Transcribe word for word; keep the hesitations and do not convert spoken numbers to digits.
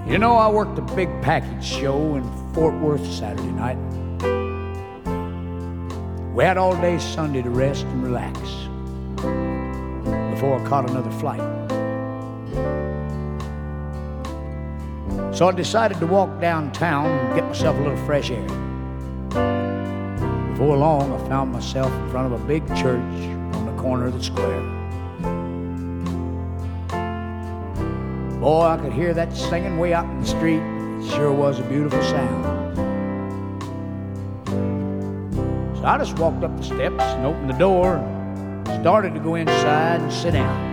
You know, I worked a big package show in Fort Worth Saturday night. We had all day Sunday to rest and relax before I caught another flight. So I decided to walk downtown and get myself a little fresh air. Before long, I found myself in front of a big church on the corner of the square. Boy, I could hear that singing way out in the street. It sure was a beautiful sound. So I just walked up the steps and opened the door and started to go inside and sit down.